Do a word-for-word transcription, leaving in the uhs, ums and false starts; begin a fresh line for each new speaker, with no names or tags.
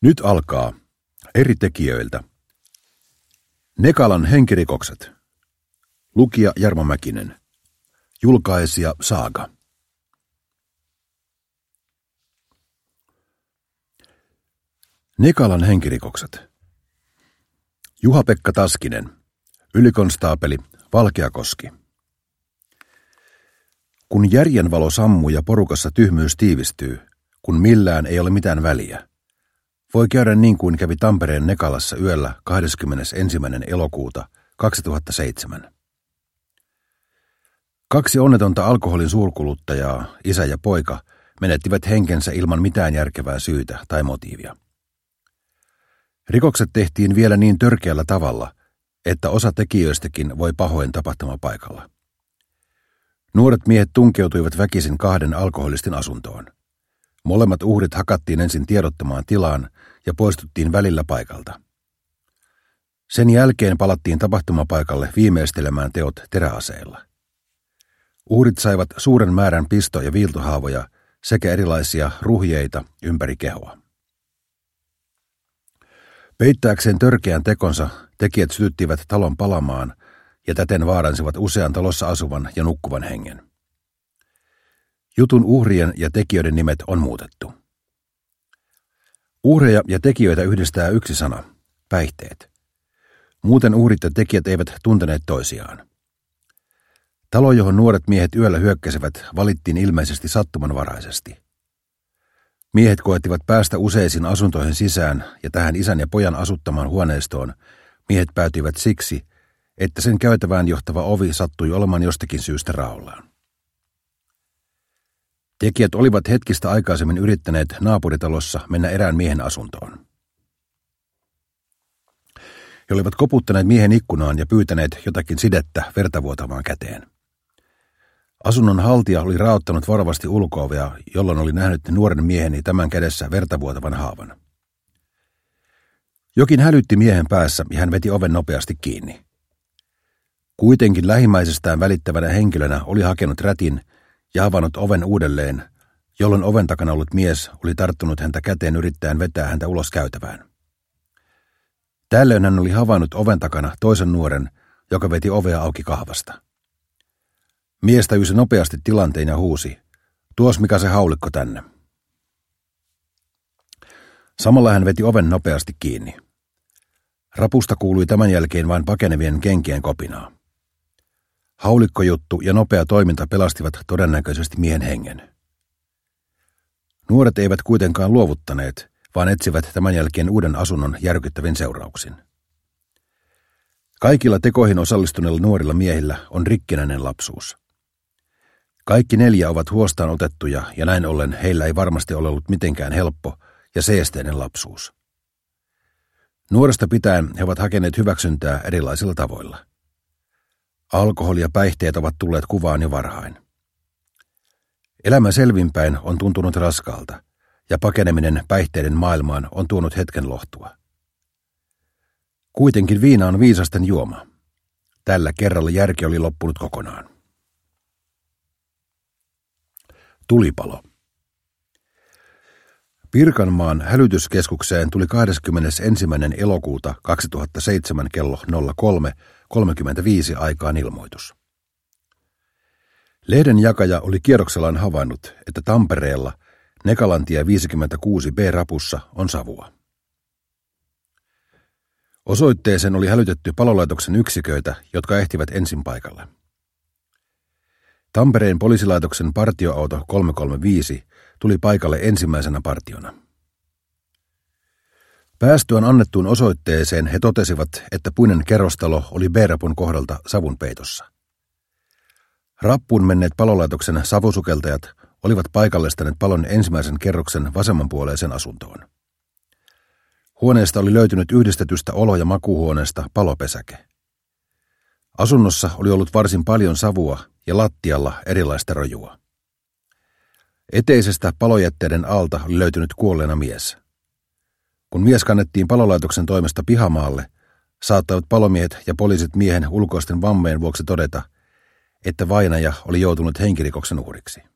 Nyt alkaa eri tekijöiltä. Nekalan henkirikokset. Lukija Jarmo Mäkinen. Julkaisija Saaga. Nekalan henkirikokset. Juha-Pekka Taskinen. Ylikonstaapeli Valkeakoski. Kun järjenvalo sammuu ja porukassa tyhmyys tiivistyy, kun millään ei ole mitään väliä, voi käydä niin kuin kävi Tampereen Nekalassa yöllä kahdeskymmenesensimmäinen elokuuta kaksituhattaseitsemän. Kaksi onnetonta alkoholin suurkuluttajaa, isä ja poika, menettivät henkensä ilman mitään järkevää syytä tai motiivia. Rikokset tehtiin vielä niin törkeällä tavalla, että osa tekijöistäkin voi pahoin tapahtumapaikalla. Nuoret miehet tunkeutuivat väkisin kahden alkoholistin asuntoon. Molemmat uhrit hakattiin ensin tiedottamaan tilaan ja poistuttiin välillä paikalta. Sen jälkeen palattiin tapahtumapaikalle viimeistelemään teot teräaseilla. Uhrit saivat suuren määrän pisto- ja viiltohaavoja sekä erilaisia ruhjeita ympäri kehoa. Peittääkseen törkeän tekonsa tekijät sytyttivät talon palamaan ja täten vaaransivat usean talossa asuvan ja nukkuvan hengen. Jutun uhrien ja tekijöiden nimet on muutettu. Uhreja ja tekijöitä yhdistää yksi sana, päihteet. Muuten uhrit ja tekijät eivät tunteneet toisiaan. Talo, johon nuoret miehet yöllä hyökkäsivät, valittiin ilmeisesti sattumanvaraisesti. Miehet koettivat päästä useisiin asuntoihin sisään ja tähän isän ja pojan asuttamaan huoneistoon miehet päätyivät siksi, että sen käytävään johtava ovi sattui olemaan jostakin syystä raollaan. Tekijät olivat hetkistä aikaisemmin yrittäneet naapuritalossa mennä erään miehen asuntoon. He olivat koputtaneet miehen ikkunaan ja pyytäneet jotakin sidettä vertavuotavaan käteen. Asunnon haltija oli raottanut varovasti ulko-ovea, jolloin oli nähnyt nuoren mieheni tämän kädessä vertavuotavan haavan. Jokin hälytti miehen päässä ja hän veti oven nopeasti kiinni. Kuitenkin lähimmäisestään välittävänä henkilönä oli hakenut rätin ja avannut oven uudelleen, jolloin oven takana ollut mies oli tarttunut häntä käteen yrittäen vetää häntä ulos käytävään. Tällöin hän oli havainnut oven takana toisen nuoren, joka veti ovea auki kahvasta. Mies tajusi nopeasti tilanteen ja huusi, tuos mikä se haulikko tänne. Samalla hän veti oven nopeasti kiinni. Rapusta kuului tämän jälkeen vain pakenevien kenkien kopinaa. Haulikkojuttu ja nopea toiminta pelastivat todennäköisesti miehen hengen. Nuoret eivät kuitenkaan luovuttaneet, vaan etsivät tämän jälkeen uuden asunnon järkyttävin seurauksin. Kaikilla tekoihin osallistuneilla nuorilla miehillä on rikkinäinen lapsuus. Kaikki neljä ovat huostaan otettuja ja näin ollen heillä ei varmasti ole ollut mitenkään helppo ja seesteinen lapsuus. Nuoresta pitäen he ovat hakeneet hyväksyntää erilaisilla tavoilla. Alkoholi ja päihteet ovat tulleet kuvaan jo varhain. Elämä selvinpäin on tuntunut raskaalta ja pakeneminen päihteiden maailmaan on tuonut hetken lohtua. Kuitenkin viina on viisasten juoma. Tällä kerralla järki oli loppunut kokonaan. Tulipalo. Pirkanmaan hälytyskeskukseen tuli kahdeskymmenesensimmäinen elokuuta kaksituhattaseitsemän kello nolla kolme kolmekymmentäviisi aikaan ilmoitus. Lehden jakaja oli kierroksellaan havainnut, että Tampereella Nekalantie viisikymmentäkuusi B-rapussa on savua. Osoitteeseen oli hälytetty palolaitoksen yksiköitä, jotka ehtivät ensin paikalle. Tampereen poliisilaitoksen partioauto kolmesataakolmekymmentäviisi tuli paikalle ensimmäisenä partiona. Päästyään annettuun osoitteeseen he totesivat, että puinen kerrostalo oli B-rapun kohdalta savun peitossa. Rappuun menneet palolaitoksen savusukeltajat olivat paikallistaneet palon ensimmäisen kerroksen vasemmanpuoleiseen asuntoon. Huoneesta oli löytynyt yhdistetystä olo- ja makuuhuoneesta palopesäke. Asunnossa oli ollut varsin paljon savua ja lattialla erilaista rojua. Eteisestä palojätteiden alta oli löytynyt kuolleena mies. Kun mies kannettiin palolaitoksen toimesta pihamaalle, saattavat palomiehet ja poliisit miehen ulkoisten vammeen vuoksi todeta, että vainaja oli joutunut henkirikoksen uhriksi.